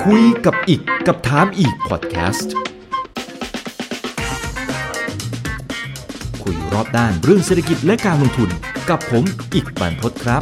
คุยกับอีกกับถามอีกพอดแคสต์คุยรอบด้านเรื่องเศรษฐกิจและการลงทุนกับผมอีกบรรพตครับ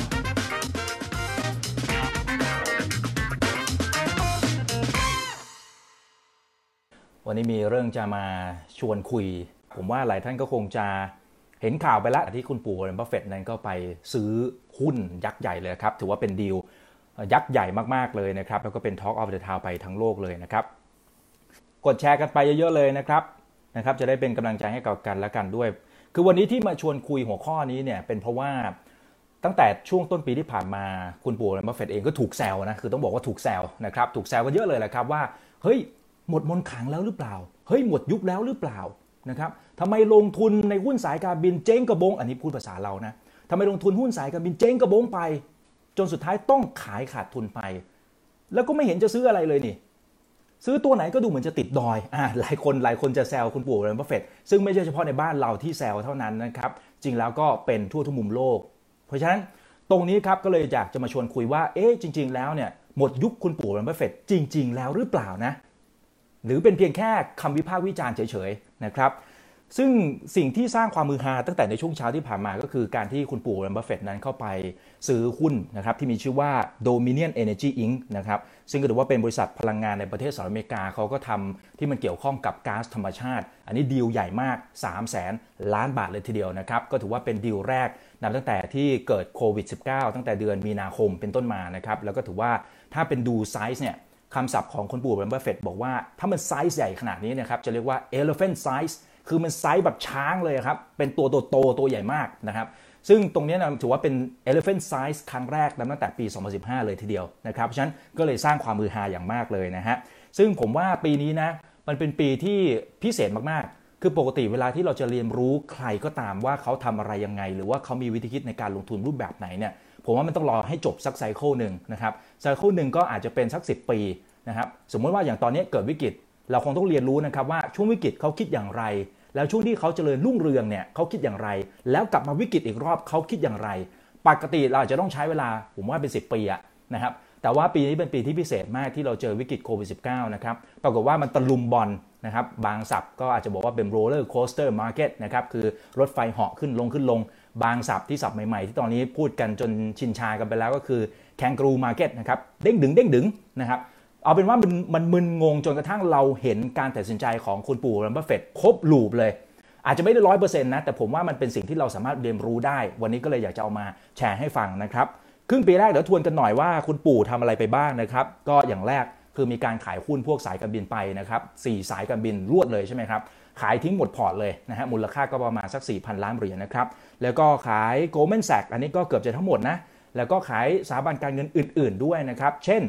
วันนี้มีเรื่องจะมาชวนคุยผมว่าหลายท่านก็คงจะเห็นข่าวไปแล้วที่คุณปู่วอร์เรน บัฟเฟตต์นั้นก็ไปซื้อหุ้นยักษ์ใหญ่เลยครับถือว่าเป็นดีลยักษ์ใหญ่มากๆเลยนะครับแล้วก็เป็น Talk of the Town ไปทั้งโลกเลยนะครับกดแชร์กันไปเยอะๆเลยนะครับจะได้เป็นกำลังใจให้กับกันและกันด้วยคือวันนี้ที่มาชวนคุยหัวข้อนี้เนี่ยเป็นเพราะว่าตั้งแต่ช่วงต้นปีที่ผ่านมาคุณปู่วอร์เรน บัฟเฟตต์เองก็ถูกแซวนะคือต้องบอกว่าถูกแซวนะครับถูกแซวกันเยอะเลยแหละครับว่าเฮ้ยหมดมนต์ขลังแล้วหรือเปล่าเฮ้ยหมดยุคแล้วหรือเปล่านะครับทำไมลงทุนในหุ้นสายการบินเจ๊งกระบงอันนี้พูดภาษาเรานะทำไมลงทุนหุ้นสายการบินเจ๊งกระบงไปจนสุดท้ายต้องขายขาดทุนไปแล้วก็ไม่เห็นจะซื้ออะไรเลยนี่ซื้อตัวไหนก็ดูเหมือนจะติดดอยหลายคนจะแซวคุณปู่วอร์เรน บัฟเฟตต์ซึ่งไม่ใช่เฉพาะในบ้านเราที่แซวเท่านั้นนะครับจริงแล้วก็เป็นทั่วทุกมุมโลกเพราะฉะนั้นตรงนี้ครับก็เลยอยากจะมาชวนคุยว่าจริงๆแล้วเนี่ยหมดยุคคุณปู่วอร์เรน บัฟเฟตต์จริงๆแล้วหรือเปล่านะหรือเป็นเพียงแค่คำวิพากษ์วิจารณ์เฉยๆนะครับซึ่งสิ่งที่สร้างความมือฮาตั้งแต่ในช่วงเช้าที่ผ่านมาก็คือการที่คุณปู่วอร์เรน บัฟเฟตต์นั้นเข้าไปซื้อหุ้นนะครับที่มีชื่อว่า Dominion Energy Inc. นะครับซึ่งก็ถือว่าเป็นบริษัทพลังงานในประเทศสหรัฐอเมริกาเขาก็ทำที่มันเกี่ยวข้องกับก๊าซธรรมชาติอันนี้ดีลใหญ่มาก 300,000 ล้านบาทเลยทีเดียวนะครับก็ถือว่าเป็นดีลแรกนับตั้งแต่ที่เกิดโควิด -19 ตั้งแต่เดือนมีนาคมเป็นต้นมานะครับแล้วก็ถือว่าถ้าเป็นดูไซส์เนี่ยคำศัพท์ของคุณปู่วอร์เรน บัฟเฟตต์บอกว่าถ้ามันไซส์ใหญ่ขนาดนี้นะครับจะเรียกว่า elephant size คือมันไซส์แบบช้างเลยครับเป็นตัวโตตัวใหญ่มากนะครับซึ่งตรงนี้นะถือว่าเป็น elephant size ครั้งแรกตั้งแต่ปี 2015 เลยทีเดียวนะครับเพราะฉะนั้นก็เลยสร้างความมือฮาอย่างมากเลยนะฮะซึ่งผมว่าปีนี้นะมันเป็นปีที่พิเศษมากๆคือปกติเวลาที่เราจะเรียนรู้ใครก็ตามว่าเขาทำอะไรยังไงหรือว่าเขามีวิธีคิดในการลงทุนรูปแบบไหนเนี่ยผมว่ามันต้องรอให้จบสักไซเคิลนึงนะครับไซเคิลนึงก็อาจจะเป็นสัก10 ปีนะครับสมมติว่าอย่างตอนนี้เกิดวิกฤตเราคงต้องเรียนรู้นะครับว่าช่วงวิกฤตเขาคิดอย่างไรแล้วช่วงที่เขาเจริญรุ่งเรืองเนี่ยเขาคิดอย่างไรแล้วกลับมาวิกฤตอีกรอบเขาคิดอย่างไรปกติเราอาจจะต้องใช้เวลาผมว่าเป็น10 ปีนะครับแต่ว่าปีนี้เป็นปีที่พิเศษมากที่เราเจอวิกฤตโควิด -19 นะครับปรากฏว่ามันตะลุมบอลนะครับบางศัพท์ก็อาจจะบอกว่าเป็นโรลเลอร์โคสเตอร์มาร์เก็ตนะครับคือรถไฟเหาะขึ้นลงบางศัพท์ที่ศัพท์ใหม่ๆที่ตอนนี้พูดกันจนชินชากันไปแล้วก็คือแคนการูมาร์เก็ตนะครับเด้งดึงนะครับเอาเป็นว่ามันมึนงงจนกระทั่งเราเห็นการตัดสินใจของคุณปู่วอร์เรน บัฟเฟตต์ครบลูปเลยอาจจะไม่ได้ 100% นะแต่ผมว่ามันเป็นสิ่งที่เราสามารถเรียนรู้ได้วันนี้ก็เลยอยากจะเอามาแชร์ให้ฟังนะครับครึ่งปีแรกเดี๋ยวทวนกันหน่อยว่าคุณปู่ทำอะไรไปบ้างนะครับก็อย่างแรกคือมีการขายหุ้นพวกสายการบินไปนะครับ4 สายการบินรวดเลยใช่ไหมครับขายทิ้งหมดพอร์ตเลยนะฮะมูลค่าก็ประมาณสัก 4,000 ล้านเหรียญนะครับแล้วก็ขาย Goldman Sachs อันนี้ก็เกือบจะทั้งหมดนะแล้วก็ขายสถาบันการเงินอื่นๆด้วยนะครับเช่น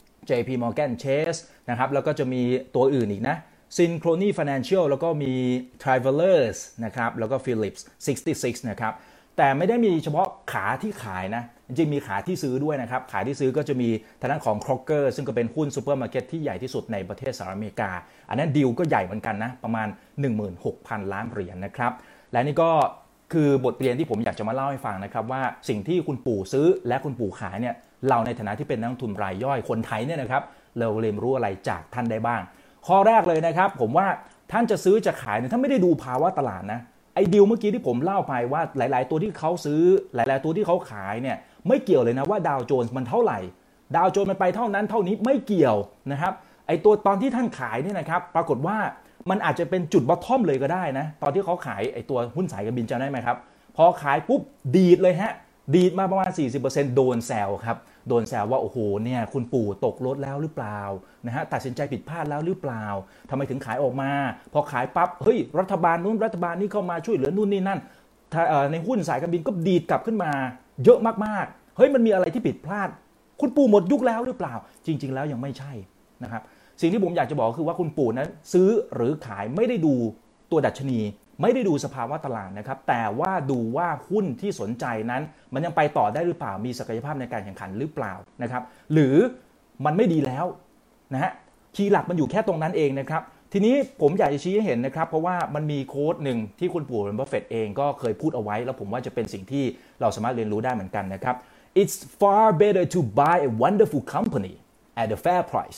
JP Morgan Chase นะครับแล้วก็จะมีตัวอื่นอีกนะ Synchrony Financial แล้วก็มี Travelers นะครับแล้วก็ Phillips 66 นะครับแต่ไม่ได้มีเฉพาะขาที่ขายนะจริงๆมีขาที่ซื้อด้วยนะครับขาที่ซื้อก็จะมีทางด้านของ Kroger ซึ่งก็เป็นหุ้นซูเปอร์มาร์เก็ตที่ใหญ่ที่สุดในประเทศสหรัฐอเมริกาอันนั้นดีลก็ใหญ่เหมือนกันนะประมาณ 16,000 ล้านเหรียญนะครับและนี่ก็คือบทเรียนที่ผมอยากจะมาเล่าให้ฟังนะครับว่าสิ่งที่คุณปู่ซื้อและคุณปู่ขายเนี่ยเราในฐานะที่เป็นนักลงทุนรายย่อยคนไทยเนี่ยนะครับเราเรียนรู้อะไรจากท่านได้บ้างข้อแรกเลยนะครับผมว่าท่านจะซื้อจะขายเนี่ยท่านไม่ได้ดูภาวะตลาดนะไอ้ดีลเมื่อกี้ที่ผมเล่าไปว่าหลายๆตัวที่เขาซื้อหลายๆตัวที่เขาขายเนี่ยไม่เกี่ยวเลยนะว่าดาวโจนส์มันเท่าไหร่ดาวโจนส์มันไปเท่านั้นเท่านี้ไม่เกี่ยวนะครับไอ้ตัวตอนที่ท่านขายเนี่ยนะครับปรากฏว่ามันอาจจะเป็นจุดบอททอมเลยก็ได้นะตอนที่เขาขายไอ้ตัวหุ้นสายการบินจำได้ไหมครับพอขายปุ๊บดีดเลยฮะดีดมาประมาณ 40% โดนแซวครับโดนแซวว่าโอ้โหเนี่ยคุณปู่ตกรถแล้วหรือเปล่านะฮะตัดสินใจผิดพลาดแล้วหรือเปล่าทำไมถึงขายออกมาพอขายปั๊บเฮ้ยรัฐบาลนู้นรัฐบาลนี้เข้ามาช่วยเหลือนู่นนี่นั่นในหุ้นสายการบินก็ดีดกลับขึ้นมาเยอะมากๆเฮ้ยมันมีอะไรที่ผิดพลาดคุณปู่หมดยุคแล้วหรือเปล่าจริงๆแล้วยังไม่ใช่นะครับสิ่งที่ผมอยากจะบอกคือว่าคุณปู่นั้นซื้อหรือขายไม่ได้ดูตัวดัชนีไม่ได้ดูสภาวะตลาดนะครับแต่ว่าดูว่าหุ้นที่สนใจนั้นมันยังไปต่อได้หรือเปล่ามีศักยภาพในการแข่งขันหรือเปล่านะครับหรือมันไม่ดีแล้วนะฮะคีย์หลักมันอยู่แค่ตรงนั้นเองนะครับทีนี้ผมอยากจะชี้ให้เห็นนะครับเพราะว่ามันมีโค้ดหนึ่งที่คุณปู่วอร์เรน บัฟเฟตต์เองก็เคยพูดเอาไว้แล้วผมว่าจะเป็นสิ่งที่เราสามารถเรียนรู้ได้เหมือนกันนะครับ It's far better to buy a wonderful company at a fair price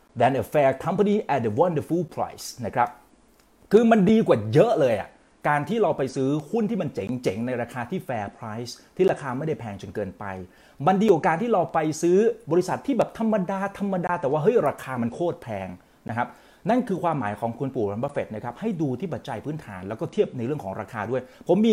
than a fair company at a wonderful price นะครับคือมันดีกว่าเยอะเลยอ่ะการที่เราไปซื้อหุ้นที่มันเจ๋งๆในราคาที่ fair price ที่ราคาไม่ได้แพงจนเกินไปมันดีกว่าการที่เราไปซื้อบริษัทที่แบบธรรมดาแต่ว่าเฮ้ยราคามันโคตรแพงนะครับนั่นคือความหมายของคุณปู่วอร์เรน บัฟเฟตต์นะครับให้ดูที่ปัจจัยพื้นฐานแล้วก็เทียบในเรื่องของราคาด้วยผมมี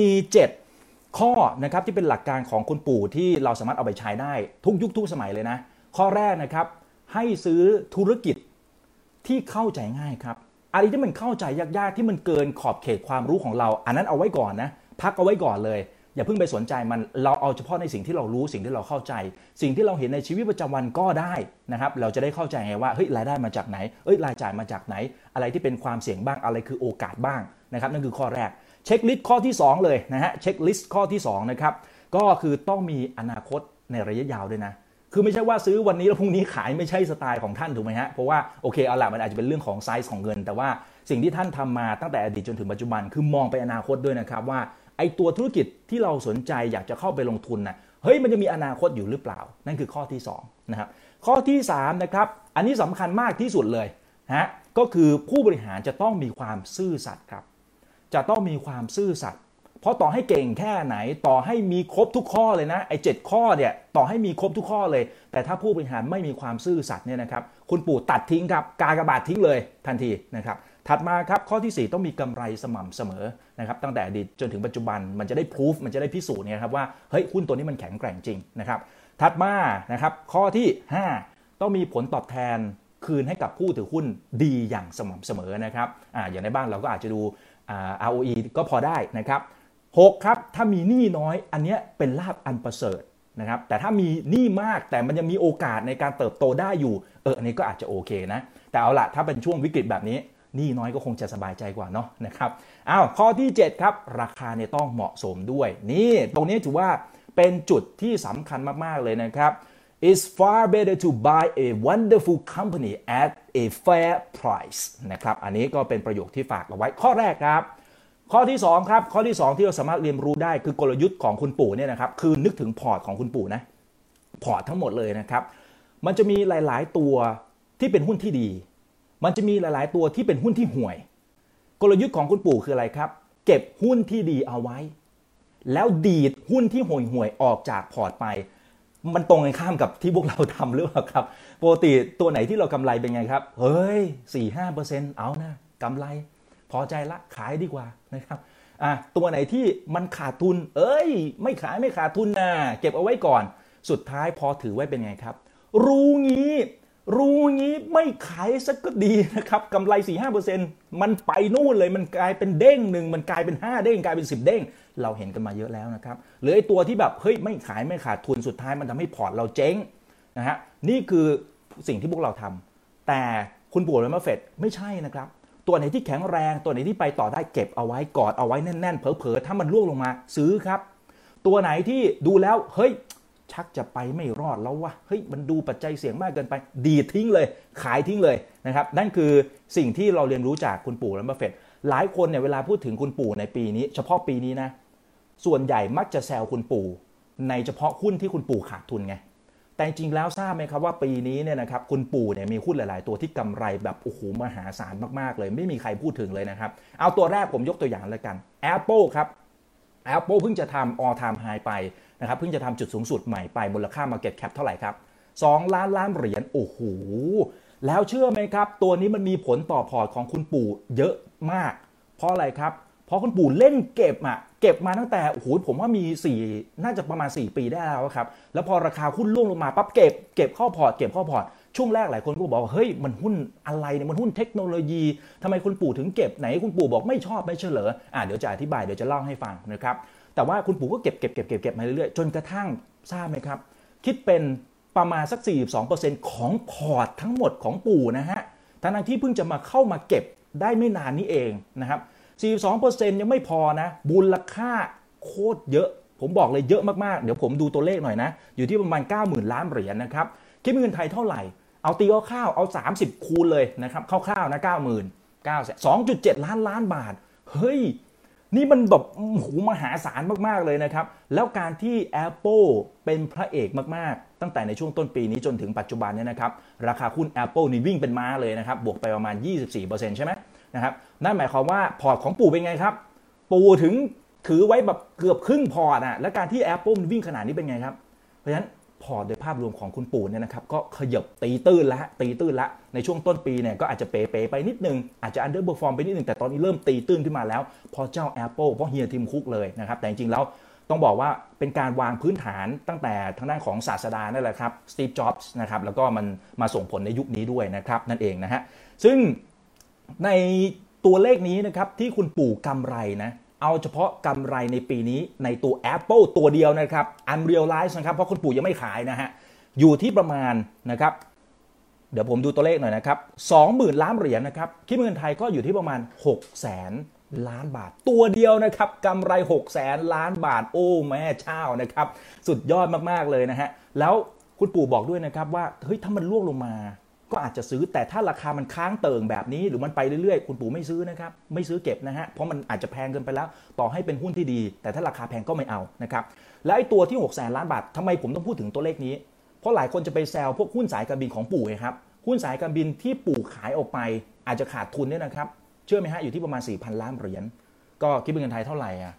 7ข้อนะครับที่เป็นหลักการของคุณปู่ที่เราสามารถเอาไปใช้ได้ทุกยุคทุกสมัยเลยนะข้อแรกนะครับให้ซื้อธุรกิจที่เข้าใจง่ายครับอะไรที่มันเข้าใจยากๆที่มันเกินขอบเขตความรู้ของเราอันนั้นเอาไว้ก่อนนะพักเอาไว้ก่อนเลยอย่าเพิ่งไปสนใจมันเราเอาเฉพาะในสิ่งที่เรารู้สิ่งที่เราเข้าใจสิ่งที่เราเห็นในชีวิตประจำวันก็ได้นะครับเราจะได้เข้าใจไงว่าเฮ้ยรายได้มาจากไหนรายจ่ายมาจากไหนอะไรที่เป็นความเสี่ยงบ้างอะไรคือโอกาสบ้างนะครับนั่นคือข้อแรกเช็คลิสต์ข้อที่2เลยนะฮะเช็คลิสต์ข้อที่2นะครับก็คือต้องมีอนาคตในระยะยาวด้วยนะคือไม่ใช่ว่าซื้อวันนี้แล้วพรุ่งนี้ขายไม่ใช่สไตล์ของท่านถูกไหมฮะเพราะว่าโอเคเอาละมันอาจจะเป็นเรื่องของไซส์ของเงินแต่ว่าสิ่งที่ท่านทำมาตั้งแต่อดีตจนถึงปัจจุบันคือมองไปอนาคตด้วยนะครับว่าไอตัวธุรกิจที่เราสนใจอยากจะเข้าไปลงทุนนะเฮ้ยมันจะมีอนาคตอยู่หรือเปล่านั่นคือข้อที่2นะครับข้อที่3นะครับอันนี้สำคัญมากที่สุดเลยฮะก็คือผู้บริหารจะต้องมีความซื่อสัตย์ครับจะต้องมีความซื่อสัตย์เพราะต่อให้เก่งแค่ไหนต่อให้มีครบทุกข้อเลยนะไอ้7ข้อเนี่ยต่อให้มีครบทุกข้อเลยแต่ถ้าผู้บริหารไม่มีความซื่อสัตย์เนี่ยนะครับคุณปู่ตัดทิ้งครับกากบาททิ้งเลยทันทีนะครับถัดมาครับข้อที่4ต้องมีกำไรสม่ำเสมอนะครับตั้งแต่อดีตจนถึงปัจจุบันมันจะได้พิสูจมันจะได้พิสูจน์เนี่ยครับว่าเฮ้ยหุ้นตัวนี้มันแข็งแกร่งจริงนะครับถัดมานะครับข้อที่5ต้องมีผลตอบแทนคืนให้กับผู้ถือหุ้นดีอย่างสม่ำเสมอนะครับอย่างในบ้านเราก็อาจจะดูROE ก็พอได้นะครับ6ครับถ้ามีหนี้น้อยอันนี้เป็นลาภอันประเสริฐนะครับแต่ถ้ามีหนี้มากแต่มันยังมีโอกาสในการเติบโตได้อยู่อันนี้ก็อาจจะโอเคนะแต่เอาละถ้าเป็นช่วงวิกฤตแบบนี้หนี้น้อยก็คงจะสบายใจกว่าเนาะนะครับข้อที่7ครับราคาเนี่ยต้องเหมาะสมด้วยนี่ตรงนี้ถือว่าเป็นจุดที่สำคัญมากๆเลยนะครับ It's far better to buy a wonderful company at a fair price นะครับอันนี้ก็เป็นประโยคที่ฝากเอาไว้ข้อแรกครับข้อที่2ครับข้อที่2ที่เราสามารถเรียนรู้ได้คือกลยุทธ์ของคุณปู่เนี่ยนะครับคือนึกถึงพอร์ตของคุณปู่นะพอร์ตทั้งหมดเลยนะครับมันจะมีหลายๆตัวที่เป็นหุ้นที่ดีมันจะมีหลายๆตัวที่เป็นหุ้นที่ห่วยกลยุทธ์ของคุณปู่คืออะไรครับเก็บหุ้นที่ดีเอาไว้แล้วดีดหุ้นที่ห่วยๆออกจากพอร์ตไปมันตรงกันข้ามกับที่พวกเราทำหรือเปล่าครับปกติตัวไหนที่เรากำไรเป็นไงครับเฮ้ย 4-5% เอานะกำไรพอใจละขายดีกว่านะครับตัวไหนที่มันขาดทุนไม่ขายไม่ขาดทุนนะเก็บเอาไว้ก่อนสุดท้ายพอถือไว้เป็นไงครับรู้งี้ไม่ขายสักก็ดีนะครับกำไร 4-5% มันไปนู่นเลยมันกลายเป็นเด้งหนึ่งมันกลายเป็น5เด้งกลายเป็น10เด้งเราเห็นกันมาเยอะแล้วนะครับหรือไอ้ตัวที่แบบเฮ้ยไม่ขายไม่ขาดทุนสุดท้ายมันทำให้พอร์ตเราเจ๊งนะฮะนี่คือสิ่งที่พวกเราทำแต่คุณปู่วอร์เรน บัฟเฟตต์ไม่ใช่นะครับตัวไหนที่แข็งแรงตัวไหนที่ไปต่อได้เก็บเอาไว้กอดเอาไว้แน่นๆเผลอๆถ้ามันร่วงลงมาซื้อครับตัวไหนที่ดูแล้วเฮ้ยชักจะไปไม่รอดแล้ววะเฮ้ยมันดูปัจจัยเสี่ยงมากเกินไปดีทิ้งเลยขายทิ้งเลยนะครับนั่นคือสิ่งที่เราเรียนรู้จากคุณปู่วอร์เรน บัฟเฟตต์หลายคนเนี่ยเวลาพูดถึงคุณปู่ในปีนี้เฉพาะปีนี้นะส่วนใหญ่มักจะแซวคุณปู่ในเฉพาะหุ้นที่คุณปู่ขาดทุนไงแต่จริงแล้วทราบไหมครับว่าปีนี้เนี่ยนะครับคุณปู่เนี่ยมีหุ้นหลายๆตัวที่กำไรแบบโอ้โหมหาศาลมากๆเลยไม่มีใครพูดถึงเลยนะครับเอาตัวแรกผมยกตัวอย่างเลยกัน Apple ครับ Apple เพิ่งจะทำ all time high ไปนะครับเพิ่งจะทำจุดสูงสุดใหม่ไปมูลค่า market cap เท่าไหร่ครับ2 ล้านล้านเหรียญโอ้โหแล้วเชื่อไหมครับตัวนี้มันมีผลต่อพอร์ตของคุณปู่เยอะมากเพราะอะไรครับเพราะคุณปู่เล่นเก็บมาตั้งแต่โอ้โหผมว่ามีน่าจะประมาณ4 ปีได้แล้วครับแล้วพอราคาหุ้นร่วงลงมาปั๊บเก็บเข้าพอร์ตช่วงแรกหลายคนก็บอกว่าเฮ้ยมันหุ้นอะไรเนี่ยมันหุ้นเทคโนโลยีทำไมคุณปู่ถึงเก็บไหนคุณปู่บอกไม่ชอบไม่เฉลยเดี๋ยวจะอธิบายเดี๋ยวจะเล่าให้ฟังนะครับแต่ว่าคุณปู่ก็เก็บมาเรื่อยๆจนกระทั่งทราบไหมครับคิดเป็นประมาณสัก 42% ของพอร์ตทั้งหมดของปู่นะฮะทั้งที่เพิ่งจะมาเข้ามาเก็บได้ไม่นานนี้เองนะครับ42% ยังไม่พอนะมูลค่าโคตรเยอะผมบอกเลยเยอะมากๆเดี๋ยวผมดูตัวเลขหน่อยนะอยู่ที่ประมาณ 90,000 ล้านเหรียญนะครับคิดเป็นเงินไทยเท่าไหร่เอาตีข้าวเอา30คูณเลยนะครับคร่าวๆนะ 2.7 ล้านล้านบาทเฮ้ยนี่มันแบบมหาศาลมากๆเลยนะครับแล้วการที่ Apple เป็นพระเอกมากตั้งแต่ในช่วงต้นปีนี้จนถึงปัจจุบันเนี่ยนะครับราคาหุ้น Apple นี่วิ่งเป็นม้าเลยนะครับบวกไปประมาณ 24% ใช่ไหมนะครับนั่นหมายความว่าพอร์ตของปู่เป็นไงครับปู่ถึงถือไว้แบบเกือบครึ่งพอร์ตอ่ะและการที่ Apple วิ่งขนาดนี้เป็นไงครับเพราะฉะนั้นพอร์ตโดยภาพรวมของคุณปู่เนี่ยนะครับก็ขยับตีตื้นละในช่วงต้นปีเนี่ยก็อาจจะเป๋ไปนิดนึงอาจจะ underperform ไปนิดนึงแต่ตอนนี้เริ่มตีตื้นขึ้นมาแล้วพอเจ้า Apple เพราะเฮียทิมคุกเลยนะครับแต่จริงๆแล้วต้องบอกว่าเป็นการวางพื้นฐานตั้งแต่ทางด้านของศาสดานั่นแหละครับสตีฟ จ็อบส์นะครับแล้วก็มันมาส่งผลในยุคนี้ด้วยนะครับนั่นเองนะฮะซึ่งในตัวเลขนี้นะครับที่คุณปู่กำไรนะเอาเฉพาะกำไรในปีนี้ในตัว Apple ตัวเดียวนะครับ Unrealized นะครับเพราะคุณปู่ยังไม่ขายนะฮะอยู่ที่ประมาณนะครับเดี๋ยวผมดูตัวเลขหน่อยนะครับ 20,000 ล้านเหรียญนะครับคิดเป็นเงินไทยก็อยู่ที่ประมาณ 600,000 ล้านบาทตัวเดียวนะครับกำไร 600,000 ล้านบาทโอ้แม่เจ้านะครับสุดยอดมากๆเลยนะฮะแล้วคุณปู่บอกด้วยนะครับว่าเฮ้ยถ้ามันร่วงลงมาก็อาจจะซื้อแต่ถ้าราคามันค้างเติ่งแบบนี้หรือมันไปเรื่อยๆคุณปู่ไม่ซื้อนะครับไม่ซื้อเก็บนะฮะเพราะมันอาจจะแพงเกินไปแล้วต่อให้เป็นหุ้นที่ดีแต่ถ้าราคาแพงก็ไม่เอานะครับและไอ้ตัวที่ 600,000 ล้านบาททำไมผมต้องพูดถึงตัวเลขนี้เพราะหลายคนจะไปแซวพวกหุ้นสายการบินของปู่ไงครับหุ้นสายการบินที่ปู่ขายออกไปอาจจะขาดทุนเนี่ยนะครับเชื่อไหมฮะอยู่ที่ประมาณ 4,000 ล้านเหรียญก็คิดเป็นเงินไทยเท่าไหร่อ่ะ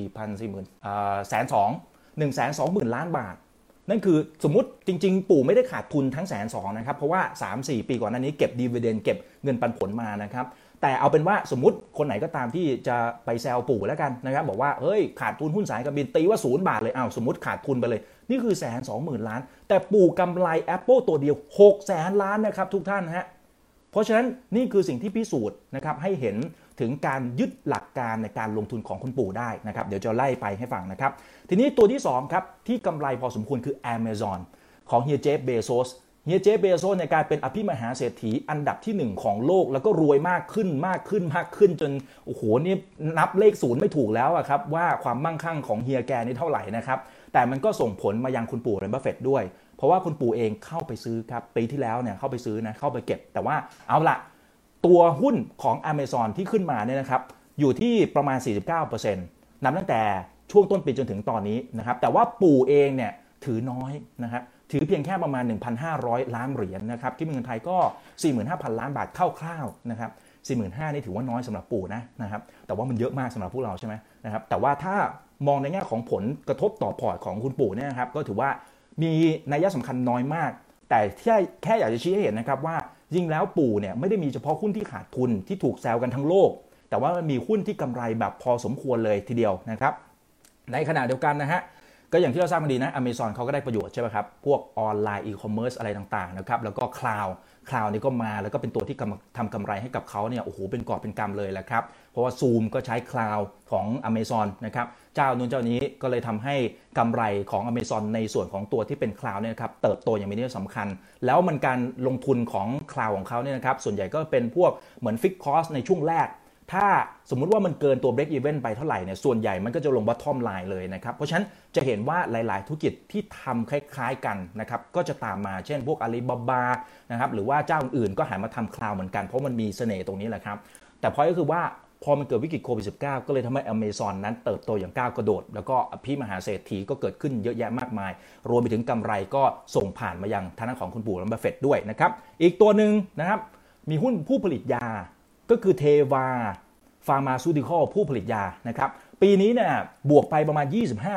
120,000 ล้านบาทนั่นคือสมมุติจริงๆปู่ไม่ได้ขาดทุนทั้ง120,000นะครับเพราะว่า 3-4 ปีก่อนหน้านี้เก็บดีเวเดนเก็บเงินปันผลมานะครับแต่เอาเป็นว่าสมมุติคนไหนก็ตามที่จะไปแซวปู่แล้วกันนะครับบอกว่าเฮ้ยขาดทุนหุ้นสายการบินตีว่า0 บาทเลยสมมุติขาดทุนไปเลยนี่คือ120,000 ล้านแต่ปู่กำไร Apple ตัวเดียว 600,000 ล้านนะครับทุกท่านฮะเพราะฉะนั้นนี่คือสิ่งที่พิสูจน์นะครับให้เห็นถึงการยึดหลักการในการลงทุนของคุณปู่ได้นะครับเดี๋ยวจะไล่ไปให้ฟังนะครับทีนี้ตัวที่2ครับที่กำไรพอสมควรคือ Amazon ของเฮียเจฟเบโซสเฮียเจฟเบโซสในการเป็นอภิมหาเศรษฐีอันดับที่1ของโลกแล้วก็รวยมากขึ้นจนโอ้โหนี่นับเลขศูนย์ไม่ถูกแล้วอะครับว่าความมั่งคั่งของเฮียแกนี่เท่าไหร่นะครับแต่มันก็ส่งผลมายังคุณปู่วอร์เรน บัฟเฟตต์ด้วยเพราะว่าคุณปู่เองเข้าไปซื้อครับปีที่แล้วเนี่ยเข้าไปซื้อนะเข้าไปเก็บแต่ว่าเอาละตัวหุ้นของ Amazon ที่ขึ้นมาเนี่ยนะครับอยู่ที่ประมาณ 49% นับตั้งแต่ช่วงต้นปีจนถึงตอนนี้นะครับแต่ว่าปู่เองเนี่ยถือน้อยนะครับถือเพียงแค่ประมาณ 1,500 ล้านเหรียญนะครับคิดเป็นเงินไทยก็ 45,000 ล้านบาทคร่าวๆนะครับ 45,000 นี่ถือว่าน้อยสำหรับปู่นะครับแต่ว่ามันเยอะมากสำหรับพวกเราใช่ไหมนะครับแต่ว่าถ้ามองในแง่ของผลกระทบต่อพอร์ตของคุณปู่เนี่ยนะครับก็ถือว่ามีนัยสำคัญน้อยมากแต่แค่อยากจะชี้ให้เห็นนะครับว่าจริงแล้วปู่เนี่ยไม่ได้มีเฉพาะหุ้นที่ขาดทุนที่ถูกแซวกันทั้งโลกแต่ว่ามันมีหุ้นที่กำไรแบบพอสมควรเลยทีเดียวนะครับในขณะเดียวกันนะฮะก็อย่างที่เราทราบกันดีนะ Amazon เขาก็ได้ประโยชน์ใช่ไหมครับพวกออนไลน์อีคอมเมิร์ซอะไรต่างๆนะครับแล้วก็คลาวนี่ก็มาแล้วก็เป็นตัวที่ทำกำไรให้กับเขาเนี่ยโอ้โหเป็นกอบเป็นกำเลยแหละครับเพราะว่า Zoom ก็ใช้คลาวของ Amazon นะครับเจ้านู้นเจ้านี้ก็เลยทำให้กำไรของ Amazon ในส่วนของตัวที่เป็นคลาวเนี่ยครับเติบโตอย่างมีนัยสำคัญแล้วมันการลงทุนของคลาวของเขาเนี่ยนะครับส่วนใหญ่ก็เป็นพวกเหมือนฟิกคอสในช่วงแรกถ้าสมมุติว่ามันเกินตัว break even ไปเท่าไหร่เนี่ยส่วนใหญ่มันก็จะลง bottom line เลยนะครับเพราะฉะนั้นจะเห็นว่าหลายๆธุรกิจที่ทำคล้ายๆกันนะครับก็จะตามมาเช่นพวก Alibaba นะครับหรือว่าเจ้าอื่นก็หันมาทำคลาวเหมือนกันเพราะมันมีเสน่ห์ตรงนี้แหละครับแต่พอยก็คือว่าพอมันเกิดวิกฤตโควิด -19 ก็เลยทำให้ Amazon นั้นเติบโตอย่างก้าวกระโดดแล้วก็อภิมหาเศรษฐีก็เกิดขึ้นเยอะแยะมากมายรวมไปถึงกำไรก็ส่งผ่านมายังทางด้านของคุณปู่วอร์เรน บัฟเฟตต์ด้วยนะครับอีกตัวนึงนะครับมีหุ้นผู้ผลิตยาก็คือเทวาฟาร์มาซูติคอลผู้ผลิตยานะครับปีนี้เนี่ยบวกไปประมาณ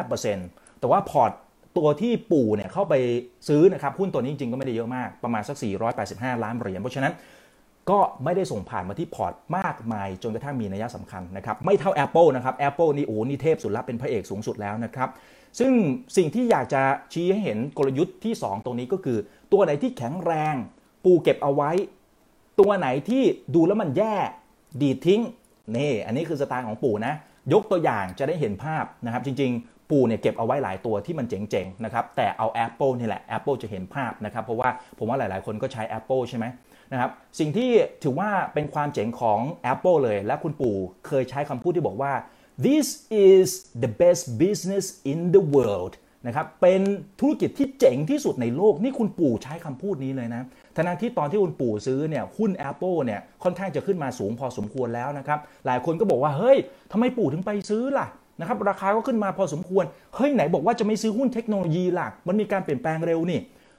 25% แต่ว่าพอร์ตตัวที่ปู่เนี่ยเข้าไปซื้อนะครับหุ้นตัวนี้จริงๆก็ไม่ได้เยอะมากประมาณสัก485 ล้านเหรียญเพราะฉะนั้นก็ไม่ได้ส่งผ่านมาที่พอร์ตมากมายจนกระทั่งมีนัยสำคัญนะครับไม่เท่า Apple นะครับ Apple นี่นี่เทพสุดละเป็นพระเอกสูงสุดแล้วนะครับซึ่งสิ่งที่อยากจะชี้ให้เห็นกลยุทธ์ที่2ตรงนี้ก็คือตัวไหนที่แข็งแรงปู่เก็บเอาไว้ตัวไหนที่ดูแล้วมันแย่ดีดทิ้งนี่อันนี้คือสไตล์ของปู่นะยกตัวอย่างจะได้เห็นภาพนะครับจริงๆปู่เนี่ยเก็บเอาไว้หลายตัวที่มันเจ๋งๆนะครับแต่เอา Apple นี่แหละ Apple จะเห็นภาพนะครับเพราะว่าผมว่าหลายๆคนก็ใช้ Apple ใช่ไหมนะครับสิ่งที่ถือว่าเป็นความเจ๋งของ Apple เลยและคุณปู่เคยใช้คำพูดที่บอกว่า this is the best business in the world นะครับเป็นธุรกิจที่เจ๋งที่สุดในโลกนี่คุณปู่ใช้คำพูดนี้เลยนะทั้งที่ตอนที่คุณปู่ซื้อเนี่ยหุ้น Apple เนี่ยค่อนข้างจะขึ้นมาสูงพอสมควรแล้วนะครับหลายคนก็บอกว่าเฮ้ยทำไมปู่ถึงไปซื้อล่ะนะครับราคาก็ขึ้นมาพอสมควรเฮ้ยไหนบอกว่าจะไม่ซื้อหุ้นเทคโนโลยีล่ะมันมีการเปลี่ยนแปลงเร็วนี่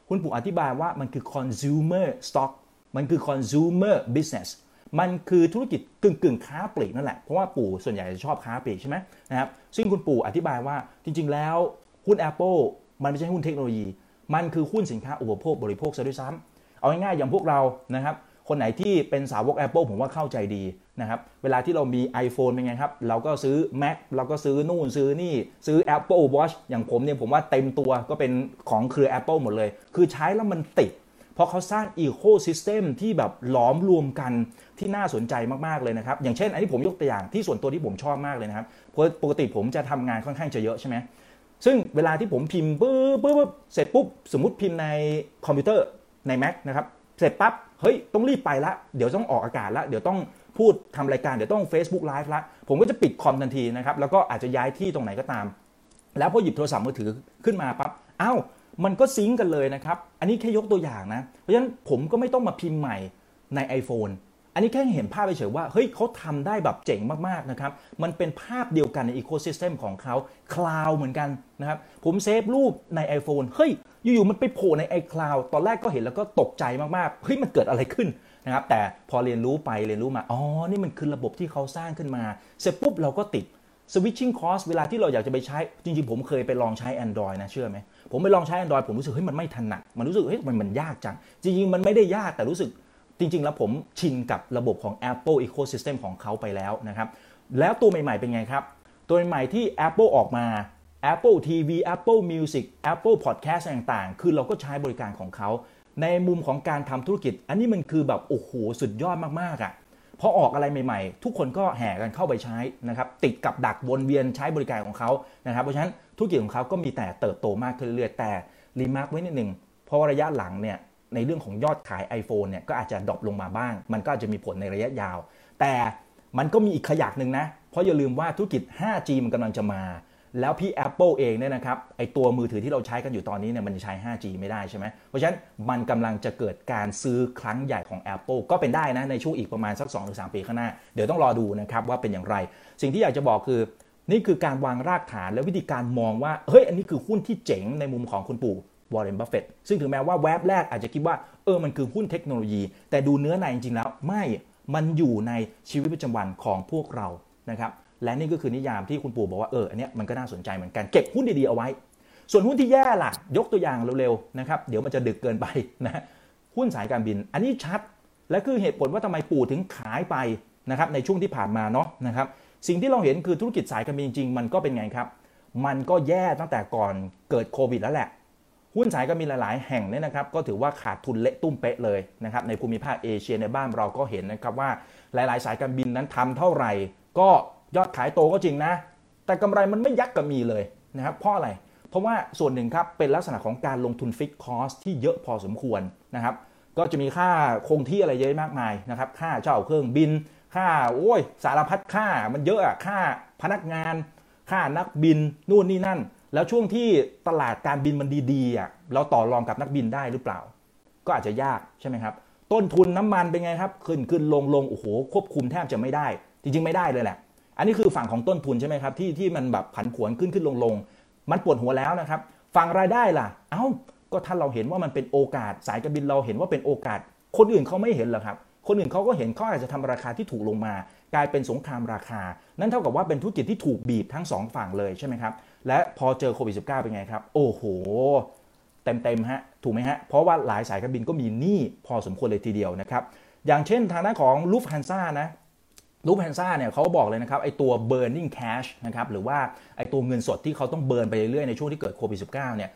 คุณปู่อธิบายว่ามันคือ consumer stock มันคือ consumer business มันคือธุรกิจกึ่งค้าปลีกนั่นแหละเพราะว่าปู่ส่วนใหญ่จะชอบค้าปลีกใช่ไหมนะครับซึ่งคุณปู่อธิบายว่าจริงๆแล้วหุ้น Apple มันไม่ใช่หุ้นเทคโนโลยีมันคือหุ้นสินค้าอุปโภคบริโภคซะด้วยซ้ำเอาง่ายๆอย่างพวกเรานะครับคนไหนที่เป็นสาวก Apple ผมว่าเข้าใจดีนะครับเวลาที่เรามี iPhone เป็นไงครับเราก็ซื้อ Mac เราก็ซื้อนู่นซื้อนี่ซื้อ Apple Watch อย่างผมเนี่ยผมว่าเต็มตัวก็เป็นของเครือ Apple หมดเลยคือใช้แล้วมันติดเพราะเขาสร้าง Ecosystem ที่แบบหลอมรวมกันที่น่าสนใจมากๆเลยนะครับอย่างเช่นอันนี้ผมยกตัวอย่างที่ส่วนตัวที่ผมชอบมากเลยนะครับเพราะปกติผมจะทำงานค่อนข้างจะเยอะใช่ไหมซึ่งเวลาที่ผมพิมพ์ปุ๊บเสร็จปุ๊บสมมุติพิมพ์ในคอมพิวเตอร์ใน Mac นะครับเสร็จปั๊บเฮ้ยต้องรีบไปละเดี๋ยวต้องออกอากาศละเดี๋ยวต้องพูดทำรายการเดี๋ยวต้อง Facebook Live ละผมก็จะปิดคอมทันทีนะครับแล้วก็อาจจะย้ายที่ตรงไหนก็ตามแล้วพอหยิบโทรศัพท์มือถือขึ้นมาปั๊บอ้าวมันก็ซิงก์กันเลยนะครับอันนี้แค่ยกตัวอย่างนะเพราะฉะนั้นผมก็ไม่ต้องมาพิมพ์ใหม่ใน iPhone อันนี้แค่เห็นภาพเฉยๆว่าเฮ้ยเขาทำได้แบบเจ๋งมากๆนะครับมันเป็นภาพเดียวกันในอีโคซิสเต็มของเขาคลาวด์เหมือนกันนะครับผมเซฟรูปใน iPhone เฮ้ยอยู่ๆมันไปโผล่ใน iCloud ตอนแรกก็เห็นแล้วก็ตกใจมากๆเฮ้ยมันเกิดอะไรขึ้นนะครับแต่พอเรียนรู้ไปเรียนรู้มาอ๋อนี่มันคือระบบที่เขาสร้างขึ้นมาเสร็จปุ๊บเราก็ติด switching cost เวลาที่เราอยากจะไปใช้จริงๆผมเคยไปลองใช้ Android นะเชื่อไหมผมไปลองใช้ Android ผมรู้สึกเฮ้ยมันไม่ถนัดมันรู้สึกเฮ้ยมันยากจังจริงๆมันไม่ได้ยากแต่รู้สึกจริงๆแล้วผมชินกับระบบของ Apple Ecosystem ของเขาไปแล้วนะครับแล้วตัวใหม่ๆเป็นไงครับตัวใหม่ๆที่ Apple ออกมา Apple TV Apple Music Apple Podcast ต่างๆคือเราก็ใช้บริการของเขาในมุมของการทำธุรกิจอันนี้มันคือแบบโอ้โหสุดยอดมากๆอ่ะพอออกอะไรใหม่ๆทุกคนก็แห่กันเข้าไปใช้นะครับติดกับดักวนเวียนใช้บริการของเขานะครับเพราะฉะนั้นธุรกิจของเขาก็มีแต่เติบโตมากขึ้นเรื่อยๆแต่รีมาร์คไว้นิดนึงเพราะระยะหลังเนี่ยในเรื่องของยอดขาย iPhone เนี่ยก็อาจจะดรอปลงมาบ้างมันก็อาจจะมีผลในระยะยาวแต่มันก็มีอีกขยักนึงนะเพราะอย่าลืมว่าธุรกิจ 5G มันกำลังจะมาแล้วพี่ Apple เองเนี่ยนะครับไอตัวมือถือที่เราใช้กันอยู่ตอนนี้เนี่ยมันใช้ 5G ไม่ได้ใช่ไหมเพราะฉะนั้นมันกำลังจะเกิดการซื้อครั้งใหญ่ของ Apple ก็เป็นได้นะในช่วงอีกประมาณสัก 2-3 ปีข้างหน้าเดี๋ยวต้องรอดูนะครับว่าเป็นอย่างไรสิ่งที่อยากจะบอกคือนี่คือการวางรากฐานและวิธีการมองว่าเฮ้ยอันนี้คือหุ้นที่เจ๋งในมุมของคุณปู่วอร์เรน บัฟเฟตต์ซึ่งถึงแม้ว่าแวบแรกอาจจะคิดว่ามันคือหุ้นเทคโนโลยีแต่ดูเนื้อในจริงๆแล้วไม่มันอยู่ในชีวิตประจำวันของพวกเรานะครับและนี่ก็คือนิยามที่คุณปู่บอกว่าอันเนี้ยมันก็น่าสนใจเหมือนกันเก็บหุ้นดีๆเอาไว้ส่วนหุ้นที่แย่ล่ะยกตัวอย่างเร็วๆนะครับเดี๋ยวมันจะดึกเกินไปนะหุ้นสายการบินอันนี้ชัดและคือเหตุผลว่าทำไมปู่ถึงขายไปนะครับในช่วงที่ผ่านมาเนาะนะครับสิ่งที่เราเห็นคือธุรกิจสายการบินจริงๆมันก็เป็นไงครับมันก็แย่ตั้งแต่ก่อนเกิดโควิดแล้วแหละหุ้นสายการบินหลายๆแห่งเนี่ยนะครับก็ถือว่าขาดทุนเละตุ้มเป๊ะเลยนะครับในภูมิภาคเอเชียในบ้านเราก็เห็นนะครับว่าหลายๆสายการบินนั้นทำเท่าไหร่ก็ยอดขายโตก็จริงนะแต่กำไรมันไม่ยักกระมีเลยนะครับเพราะอะไรเพราะว่าส่วนหนึ่งครับเป็นลักษณะของการลงทุนฟิกคอสที่เยอะพอสมควรนะครับก็จะมีค่าคงที่อะไรเยอะมากมายนะครับค่าเช่าเครื่องบินค่าสารพัดค่ามันเยอะอะค่าพนักงานค่านักบินนู่นนี่นั่นแล้วช่วงที่ตลาดการบินมันดีๆอ่ะเราต่อรองกับนักบินได้หรือเปล่าก็อาจจะยากใช่ไหมครับต้นทุนน้ำมันเป็นไงครับขึ้นลงโอ้โหควบคุมแทบจะไม่ได้จริงๆไม่ได้เลยแหละอันนี้คือฝั่งของต้นทุนใช่ไหมครับที่มันแบบผันผวนขึ้นลงมันปวดหัวแล้วนะครับฝั่งรายได้ล่ะก็ถ้าเราเห็นว่ามันเป็นโอกาสสายการบินเราเห็นว่าเป็นโอกาสคนอื่นเขาไม่เห็นหรอกครับคนอื่นเขาก็เห็นเขาอาจจะทำราคาที่ถูกลงมากลายเป็นสงครามราคานั่นเท่ากับว่าเป็นธุรกิจที่ถูกบีบทั้ง2ฝั่งเลยใช่ไหมครับและพอเจอโควิด -19 เป็นไงครับโอ้โหเต็มฮะถูกไหมฮะเพราะว่าหลายสายการบินก็มีหนี้พอสมควรเลยทีเดียวนะครับอย่างเช่นทางด้านของลูฟแฮนซ่านะลูฟแฮนซ่าเนี่ยเขาบอกเลยนะครับไอตัว burning cash นะครับหรือว่าไอตัวเงินสดที่เขาต้องเบิร์นไปเรื่อยๆในช่วงที่เกิดโควิด -19 เนี่ย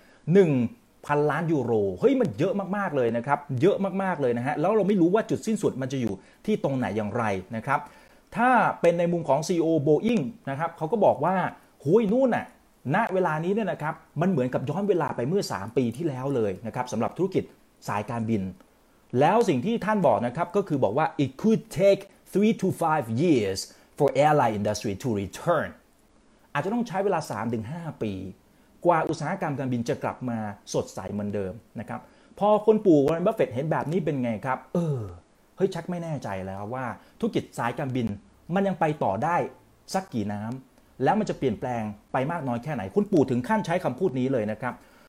1,000 ล้านยูโรเฮ้ยมันเยอะมากๆเลยนะครับเยอะมากๆเลยนะฮะแล้วเราไม่รู้ว่าจุดสิ้นสุดมันจะอยู่ที่ตรงไหนอย่างไรนะครับถ้าเป็นในมุมของ CEO Boeing นะครับเขาก็บอกว่าหุยนู่นน่ะณเวลานี้เนี่ยนะครับมันเหมือนกับย้อนเวลาไปเมื่อ3ปีที่แล้วเลยนะครับสำหรับธุรกิจสายการบินแล้วสิ่งที่ท่านบอกนะครับก็คือบอกว่า it could take 3 to 5 years for airline industry to return อาจจะต้องใช้เวลา 3-5 ปีกว่าอุตสาหกรรมการบินจะกลับมาสดใสเหมือนเดิมนะครับพอคนปู่วอร์เรน บัฟเฟตต์เห็นแบบนี้เป็นไงครับเฮ้ยชักไม่แน่ใจแล้วว่าธุรกิจสายการบินมันยังไปต่อได้สักกี่น้ำแล้วมันจะเปลี่ยนแปลงไปมากน้อยแค่ไหนคุณปู่ถึงขั้นใช้คำพูดนี้เลยนะครับ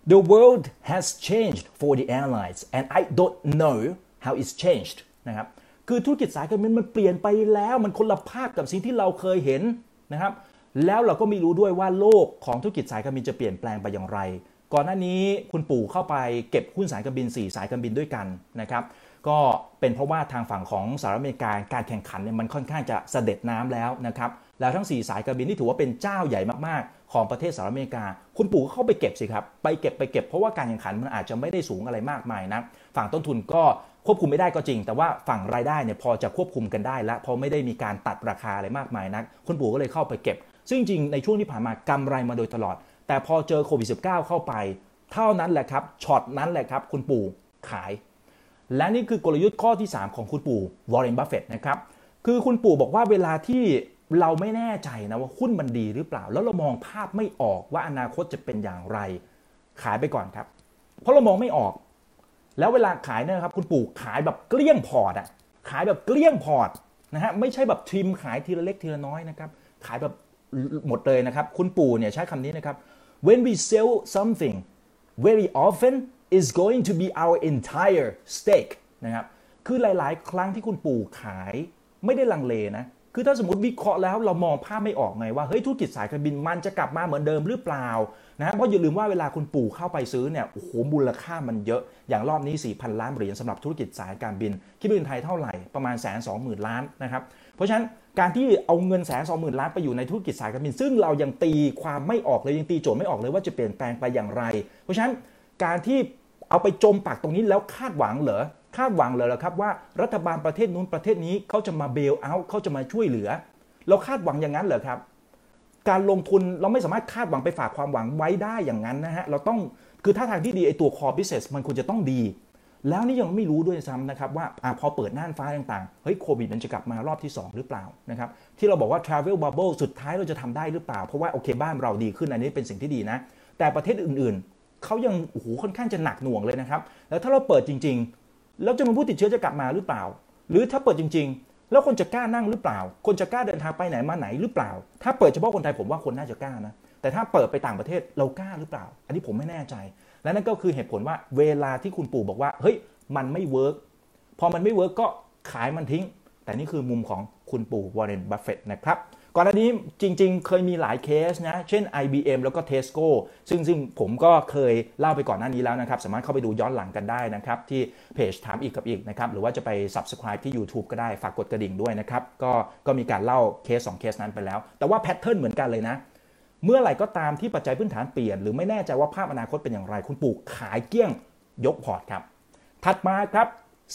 The world has changed for the airlines and I don't know how it's changed นะครับคือธุรกิจสายการบินมันเปลี่ยนไปแล้วมันคนละภาพกับสิ่งที่เราเคยเห็นนะครับแล้วเราก็ไม่รู้ด้วยว่าโลกของธุรกิจสายการบินจะเปลี่ยนแปลงไปอย่างไรก่อนหน้านี้คุณปู่เข้าไปเก็บหุ้นสายการบิน4สายการบินด้วยกันนะครับก็เป็นเพราะว่าทางฝั่งของสหรัฐอเมริกาการแข่งขันเนี่ยมันค่อนข้างจะเสด็จน้ำแล้วนะครับแล้วทั้ง4สายการบินที่ถือว่าเป็นเจ้าใหญ่มากๆของประเทศสหรัฐอเมริกาคุณปู่ก็เข้าไปเก็บสิครับไปเก็บเพราะว่าการแข่งขันมันอาจจะไม่ได้สูงอะไรมากมายนะฝั่งต้นทุนก็ควบคุมไม่ได้ก็จริงแต่ว่าฝั่งรายได้เนี่ยพอจะควบคุมกันได้แล้วพอไม่ได้มีการตัดราคาอะไรมากมายนักคุณปู่ก็เลยเข้าไปเก็บซึ่งจริงในช่วงที่ผ่านมากำไรมาโดยตลอดแต่พอเจอโควิด -19 เข้าไปเท่านั้นแหละครับช็อตนั้นแหละครับคุณปู่ขายและนี่คือกลยุทธ์ข้อที่3ของคุณปู่วอร์เรน บัฟเฟตต์นะครับคือคุณปู่บอกว่าเวลาที่เราไม่แน่ใจนะว่าหุ้นมันดีหรือเปล่าแล้วเรามองภาพไม่ออกว่าอนาคตจะเป็นอย่างไรขายไปก่อนครับเพราะเรามองไม่ออกแล้วเวลาขายเนี่ยครับคุณปู่ขายแบบเกลี้ยงพอร์ตขายแบบเกลี้ยงพอร์ตนะฮะไม่ใช่แบบทริมขายทีละเล็กทีละน้อยนะครับขายแบบหมดเลยนะครับคุณปู่เนี่ยใช้คำนี้นะครับ when we sell something very often is going to be our entire stake นะครับคือหลายๆครั้งที่คุณปู่ขายไม่ได้ลังเลนะคือถ้าสมมติวิเคราะห์แล้วเรามองภาพไม่ออกไงว่าเฮ้ยธุรกิจสายการบินมันจะกลับมาเหมือนเดิมหรือเปล่านะเพราะอย่าลืมว่าเวลาคุณปู่เข้าไปซื้อเนี่ยโอ้โหมูลค่ามันเยอะอย่างรอบนี้ 4,000 ล้านเหรียญสำหรับธุรกิจสายการบินคิดเป็นเงินไทยเท่าไหร่ประมาณ 120,000 ล้านนะครับเพราะฉะนั้นการที่เอาเงิน 120,000 ล้านไปอยู่ในธุรกิจสายการบินซึ่งเรายังตีความไม่ออกเลยยังตีโจทย์ไม่ออกเลยว่าจะเปลี่ยนแปลงไปอย่างไรเพราะฉะนั้นการที่เอาไปจมปักตรงนี้แล้วคาดหวังเหรอครับว่ารัฐบาลประเทศนู้นประเทศนี้เขาจะมาเบลเอาท์เขาจะมาช่วยเหลือเราคาดหวังอย่างนั้นเหรอครับการลงทุนเราไม่สามารถคาดหวังไปฝากความหวังไว้ได้อย่างนั้นนะฮะเราต้องคือถ้าทางที่ดีไอตัว core business มันควรจะต้องดีแล้วนี่ยังไม่รู้ด้วยซ้ำนะครับว่าพอเปิดน่านฟ้าต่างๆเฮ้ยโควิดมันจะกลับมารอบที่2หรือเปล่านะครับที่เราบอกว่า travel bubble สุดท้ายเราจะทำได้หรือเปล่าเพราะว่าโอเคบ้านเราดีขึ้นอันนี้เป็นสิ่งที่ดีนะแต่ประเทศอื่นๆเขายังโอ้โหค่อนข้างจะหนักหน่วงเลยนะครับแล้วถ้าเราเปิดจริงๆแล้วจำนวนผู้ติดเชื้อจะกลับมาหรือเปล่าหรือถ้าเปิดจริงๆแล้วคนจะกล้านั่งหรือเปล่าคนจะกล้าเดินทางไปไหนมาไหนหรือเปล่าถ้าเปิดเฉพาะคนไทยผมว่าคนน่าจะกล้านะแต่ถ้าเปิดไปต่างประเทศเรากล้าหรือเปล่าอันนี้ผมไม่แน่ใจและนั่นก็คือเหตุผลว่าเวลาที่คุณปู่บอกว่าเฮ้ยมันไม่เวิร์กพอมันไม่เวิร์กก็ขายมันทิ้งแต่นี่คือมุมของคุณปู่วอร์เรน บัฟเฟตต์นะครับก่อนหน้านี้จริงๆเคยมีหลายเคสนะเช่น IBM แล้วก็ Tesco ซึ่งผมก็เคยเล่าไปก่อนหน้านี้แล้วนะครับสามารถเข้าไปดูย้อนหลังกันได้นะครับที่เพจถามอีกกับอีกนะครับหรือว่าจะไป Subscribe ที่ YouTube ก็ได้ฝากกดกระดิ่งด้วยนะครับก็มีการเล่าเคส2เคสนั้นไปแล้วแต่ว่าแพทเทิร์นเหมือนกันเลยนะเมื่อไหร่ก็ตามที่ปัจจัยพื้นฐานเปลี่ยนหรือไม่แน่ใจว่าภาพอนาคตเป็นอย่างไรคุณปู่ขายเกลี้ยงยกพอร์ตครับถัดมาครับ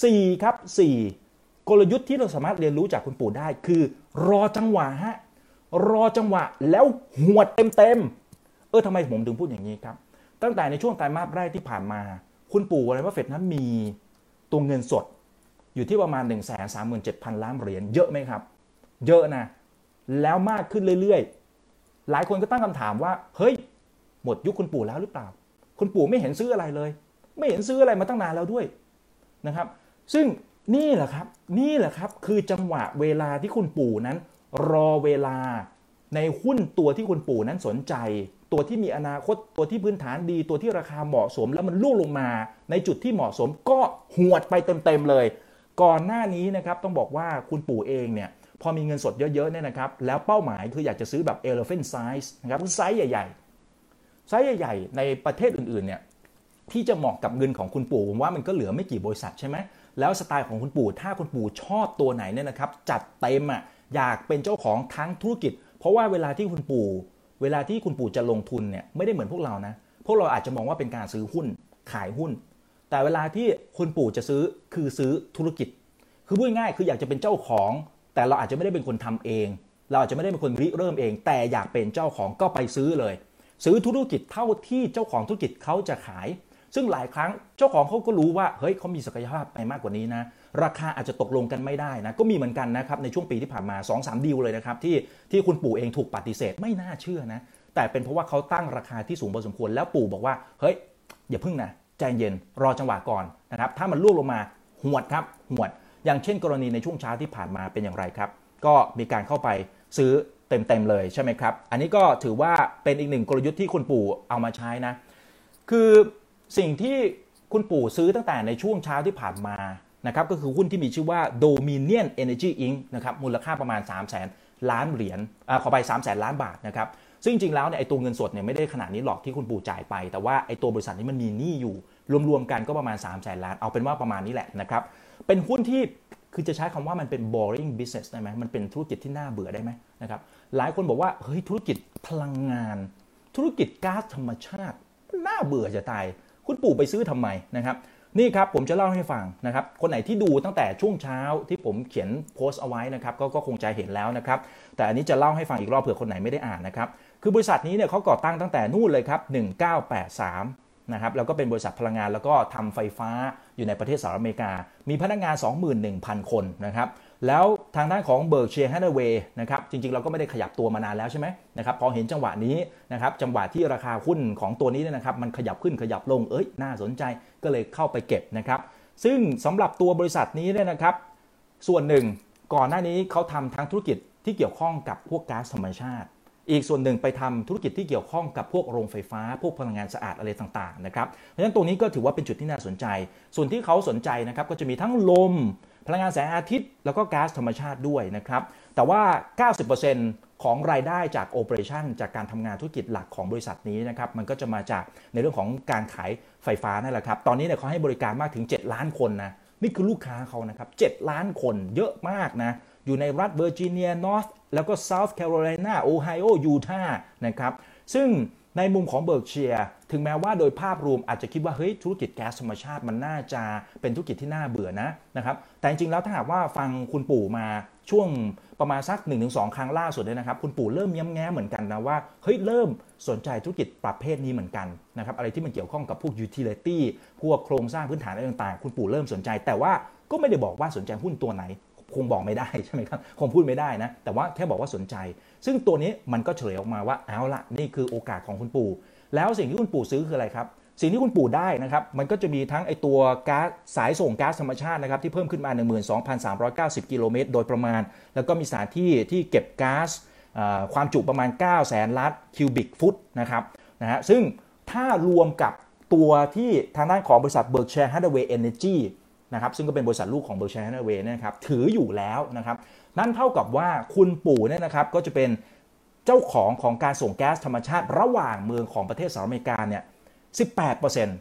4ครับ4กลยุทธ์ที่เราสามารถเรียนรู้จากคุณปู่ได้คือรอจังหวะแล้วหวดเต็มทำไมผมถึงพูดอย่างนี้ครับตั้งแต่ในช่วงไตรมาสแรกที่ผ่านมาคุณปู่วอร์เรน บัฟเฟตต์นั้นมีตัวเงินสดอยู่ที่ประมาณ 137,000 ล้านเหรียญเยอะไหมครับเยอะนะแล้วมากขึ้นเรื่อยๆหลายคนก็ตั้งคำถามว่าเฮ้ยหมดยุคคุณปู่แล้วหรือเปล่าคุณปู่ไม่เห็นซื้ออะไรเลยไม่เห็นซื้ออะไรมาตั้งนานแล้วด้วยนะครับซึ่งนี่แหละครับคือจังหวะเวลาที่คุณปู่นั้นรอเวลาในหุ้นตัวที่คุณปู่นั้นสนใจตัวที่มีอนาคตตัวที่พื้นฐานดีตัวที่ราคาเหมาะสมแล้วมันล่วงลงมาในจุดที่เหมาะสมก็หวดไปเต็มๆเลยก่อนหน้านี้นะครับต้องบอกว่าคุณปู่เองเนี่ยพอมีเงินสดเยอะๆเนี่ยนะครับแล้วเป้าหมายคืออยากจะซื้อแบบ elephant size นะครับไซส์ใหญ่ๆในประเทศอื่นๆเนี่ยที่จะเหมาะกับเงินของคุณปู่ผมว่ามันก็เหลือไม่กี่บริษัทใช่ไหมแล้วสไตล์ของคุณปู่ถ้าคุณปู่ชอบตัวไหนเนี่ยนะครับจัดเต็มอยากเป็นเจ้าของทั้งธุรกิจเพราะว่าเวลาที่คุณปู่จะลงทุนเนี่ยไม่ได้เหมือนพวกเรานะพวกเราอาจจะมองว่าเป็นการซื้อหุ้นขายหุ้นแต่เวลาที่คุณปู่จะซื้อคือซื้อธุรกิจคือพูดง่ายคืออยากจะเป็นเจ้าของแต่เราอาจจะไม่ได้เป็นคนทำเองเราอาจจะไม่ได้เป็นคนริเริ่มเองแต่อยากเป็นเจ้าของก็ไปซื้อเลยซื้อธุรกิจเท่าที่เจ้าของธุรกิจเขาจะขายซึ่งหลายครั้งเจ้าของเขาก็รู้ว่าเฮ้ยเขามีศักยภาพไปมากกว่านี้นะราคาอาจจะตกลงกันไม่ได้นะก็มีเหมือนกันนะครับในช่วงปีที่ผ่านมา 2-3 ดีลเลยนะครับที่คุณปู่เองถูกปฏิเสธไม่น่าเชื่อนะแต่เป็นเพราะว่าเขาตั้งราคาที่สูงพอสมควรแล้วปู่บอกว่าเฮ้ยอย่าพึ่งนะใจเย็นรอจังหวะก่อนนะครับถ้ามันล่วงลงมาหวดครับหวดอย่างเช่นกรณีในช่วงเช้าที่ผ่านมาเป็นอย่างไรครับก็มีการเข้าไปซื้อเต็มเลยใช่ไหมครับอันนี้ก็ถือว่าเป็นอีกหนึ่งกลยุทธ์ที่คุณปู่เอามาใช้นะคือสิ่งที่คุณปู่ซื้อตั้งแต่ในช่วงเช้าที่ผ่านมานะครับก็คือหุ้นที่มีชื่อว่า Dominion Energy Inc. นะครับมูลค่าประมาณ 300,000 ล้านเหรียญขอไป 300,000 ล้านบาทนะครับซึ่งจริงๆแล้วเนี่ยไอ้ตัวเงินสดเนี่ยไม่ได้ขนาดนี้หรอกที่คุณปู่จ่ายไปแต่ว่าไอ้ตัวบริษัทนี้มันมีหนี้อยู่รวมๆกันก็ประมาณ 300,000 ล้านเอาเป็นว่าประมาณนี้แหละนะครับเป็นหุ้นที่คือจะใช้คำว่ามันเป็น boring business ได้ไหมมันเป็นธุรกิจที่น่าเบื่อได้ไหมนะครับหลายคนบอกว่าเฮ้ยธุรกิจพลังงานธุรกิจก๊าซธรรมชาติน่าเบื่อจะตายคุณปู่ไปซื้อทำไมนะครับนี่ครับผมจะเล่าให้ฟังนะครับคนไหนที่ดูตั้งแต่ช่วงเช้าที่ผมเขียนโพสต์เอาไว้นะครับก็คงจะเห็นแล้วนะครับแต่อันนี้จะเล่าให้ฟังอีกรอบเผื่อคนไหนไม่ได้อ่านนะครับคือบริษัทนี้เนี่ยเขาก่อตั้งตั้งแต่นู่นเลยครับ1983นะครับแล้วก็เป็นบริษัทพลังงานแล้วก็ทำไฟฟ้าอยู่ในประเทศสหรัฐอเมริกามีพนักงาน 21,000 คนนะครับแล้วทางด้านของ Berkshire Hathaway นะครับจริงๆเราก็ไม่ได้ขยับตัวมานานแล้วใช่ไหมนะครับพอเห็นจังหวะนี้นะครับจังหวะที่ราคาหุ้นของตัวนี้เนี่ยนะครับมันขยับขึ้นขยับลงน่าสนใจก็เลยเข้าไปเก็บนะครับซึ่งสำหรับตัวบริษัทนี้เนี่ยนะครับส่วนหนึ่งก่อนหน้านี้เขาทำทั้งธุรกิจที่เกี่ยวข้องกับพวกก๊าซธรรมชาติอีกส่วนหนึ่งไปทำธุรกิจที่เกี่ยวข้องกับพวกโรงไฟฟ้าพวกพลังงานสะอาดอะไรต่างๆนะครับเพราะฉะนั้นตรงนี้ก็ถือว่าเป็นจุดที่น่าสนใจส่วนที่เขาสนใจนะครับก็จะมีทั้งลมพลังงานแสงอาทิตย์แล้วก็ก๊าซธรรมชาติด้วยนะครับแต่ว่า 90% ของรายได้จากโอเปอเรชั่นจากการทำงานธุรกิจหลักของบริษัทนี้นะครับมันก็จะมาจากในเรื่องของการขายไฟฟ้านั่นแหละครับตอนนี้เนี่ยเขาให้บริการมากถึง7 ล้านคนนะนี่คือลูกค้าเขานะครับ7 ล้านคนเยอะมากนะอยู่ในรัฐเวอร์จิเนียนอร์ทแล้วก็เซาท์แคโรไลนาโอไฮโอยูทาห์นะครับซึ่งในมุมของเบิร์กเชียร์ถึงแม้ว่าโดยภาพรวมอาจจะคิดว่าเฮ้ยธุรกิจแก๊สธรรมชาติมันน่าจะเป็นธุรกิจที่น่าเบื่อนะครับแต่จริงๆแล้วถ้าหากว่าฟังคุณปู่มาช่วงประมาณสัก 1-2 ครั้งล่าสุดเนี่ยนะครับคุณปู่เริ่มย้ำแง้มเหมือนกันนะว่าเฮ้ยเริ่มสนใจธุรกิจประเภทนี้เหมือนกันนะครับอะไรที่มันเกี่ยวข้องกับพวกยูทิลิตี้พวกโครงสร้างพื้นฐานอะไรต่างๆคุณปู่เริ่มสนใจแต่ว่าก็ไม่ได้บอกว่าสนใจหุ้นตัวไหนคงบอกไม่ได้ใช่ไหมครับคงพูดไม่ได้นะแต่ว่าแค่บอกว่าสนใจซึ่งตัวนี้มันก็เฉลยออกมาว่าเอาละนี่คือโอกาสของคุณปู่แล้วสิ่งที่คุณปู่ซื้อคืออะไรครับสิ่งที่คุณปู่ได้นะครับมันก็จะมีทั้งไอตัวก๊าซสายส่งก๊าซธรรมชาตินะครับที่เพิ่มขึ้นมา 12,390 กิโลเมตรโดยประมาณแล้วก็มีสถานที่ที่เก็บก๊าซความจุประมาณ 900,000 ล้านคิวบิกฟุตนะครับซึ่งถ้ารวมกับตัวที่ทางด้านของบริษัท Berkshire Hathaway Energyนะครับซึ่งก็เป็นบริษัทลูกของ Berkshire Hathaway นะครับถืออยู่แล้วนะครับนั่นเท่ากับว่าคุณปู่เนี่ยนะครับก็จะเป็นเจ้าของการส่งแก๊สธรรมชาติระหว่างเมืองของประเทศสหรัฐอเมริกาเนี่ย 18%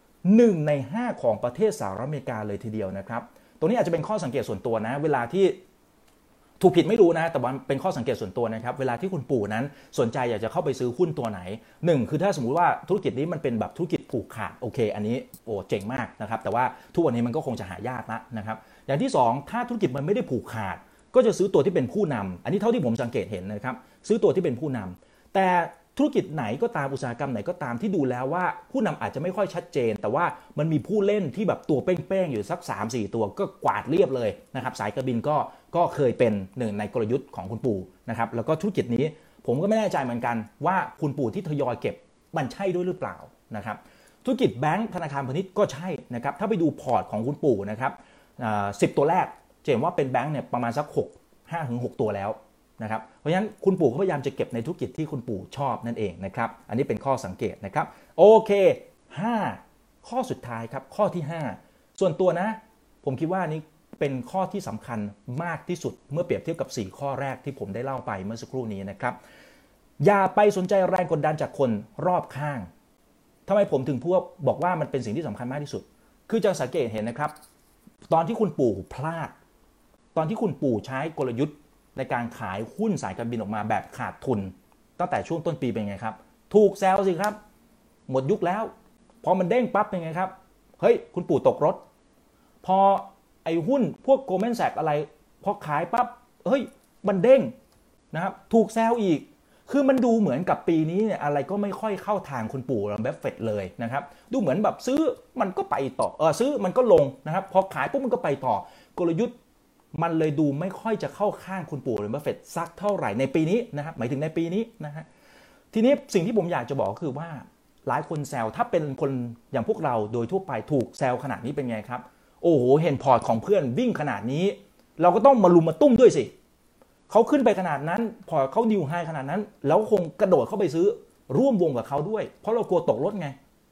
1 ใน 5ของประเทศสหรัฐอเมริกาเลยทีเดียวนะครับตรงนี้อาจจะเป็นข้อสังเกตส่วนตัวนะเวลาที่ถูกผิดไม่รู้นะแต่ว่าเป็นข้อสังเกตส่วนตัวนะครับเวลาที่คุณปู่นั้นสนใจอยากจะเข้าไปซื้อหุ้นตัวไหน1คือถ้าสมมุติว่าธุรกิจนี้มันเป็นแบบธุรกิจผูกขาดโอเคอันนี้เจ๋งมากนะครับแต่ว่าทุกวันนี้มันก็คงจะหายากละนะครับอย่างที่2ถ้าธุรกิจมันไม่ได้ผูกขาดก็จะซื้อตัวที่เป็นผู้นำอันนี้เท่าที่ผมสังเกตเห็นนะครับซื้อตัวที่เป็นผู้นำแต่ธุรกิจไหนก็ตามอุตสาหกรรมไหนก็ตามที่ดูแล้วว่าผู้นำอาจจะไม่ค่อยชัดเจนแต่ว่ามันมีผู้เล่นที่แบบตัวเป้งๆอยู่สัก 3-4 ตัวก็กวาดเรียบเลยนะครับสายการบินก็เคยเป็นหนึ่งในกลยุทธ์ของคุณปู่นะครับแล้วก็ธุรกิจนี้ผมก็ไม่แน่ใจเหมือนกันว่าคุณปู่ที่ทยอยเก็บมันใช่ด้วยหรือเปล่านะครับธุรกิจแบงก์ธนาคารพาณิชย์ก็ใช่นะครับถ้าไปดูพอร์ตของคุณปู่นะครับ10 ตัวแรกจะเห็นว่าเป็นแบงก์เนี่ยประมาณสัก 5-6 ตัวแล้วนะครับเพราะฉะนั้นคุณปู่ก็พยายามจะเก็บในธุรกิจที่คุณปู่ชอบนั่นเองนะครับอันนี้เป็นข้อสังเกตนะครับโอเค5ข้อสุดท้ายครับข้อที่5ส่วนตัวนะผมคิดว่านี้เป็นข้อที่สำคัญมากที่สุดเมื่อเปรียบเทียบกับ4ข้อแรกที่ผมได้เล่าไปเมื่อสักครู่นี้นะครับอย่าไปสนใจแรงกดดันจากคนรอบข้างทำไมผมถึงพูดบอกว่ามันเป็นสิ่งที่สำคัญมากที่สุดคือจะสังเกตเห็นนะครับตอนที่คุณปู่พลาดตอนที่คุณปู่ใช้กลยุทธ์ในการขายหุ้นสายการบินออกมาแบบขาดทุนตั้งแต่ช่วงต้นปีเป็นไงครับถูกแซวสิครับหมดยุคแล้วพอมันเด้งปั๊บเป็นไงครับเฮ้ยคุณปู่ตกรถพอไอ้หุ้นพวกโกลแมนแซกอะไรพอขายปั๊บเฮ้ยมันเด้งนะครับถูกแซวอีกคือมันดูเหมือนกับปีนี้เนี่ยอะไรก็ไม่ค่อยเข้าทางคุณปู่บัฟเฟตต์เลยนะครับดูเหมือนแบบซื้อมันก็ไปต่อซื้อมันก็ลงนะครับพอขายปุ๊บมันก็ไปต่อกลยุทธ์มันเลยดูไม่ค่อยจะเข้าข้างคุณปู่บัฟเฟตต์สักเท่าไหร่ในปีนี้นะครับหมายถึงในปีนี้นะฮะทีนี้สิ่งที่ผมอยากจะบอกคือว่าหลายคนแซวถ้าเป็นคนอย่างพวกเราโดยทั่วไปถูกแซวขนาดนี้เป็นไงครับโอ้โหเห็นพอร์ตของเพื่อนวิ่งขนาดนี้เราก็ต้องมาลุมมาตุ้มด้วยสิเขาขึ้นไปขนาดนั้นพอเขานิวไฮขนาดนั้นแล้วคงกระโดดเข้าไปซื้อร่วมวงกับเขาด้วยเพราะเรากลัวตกรถไง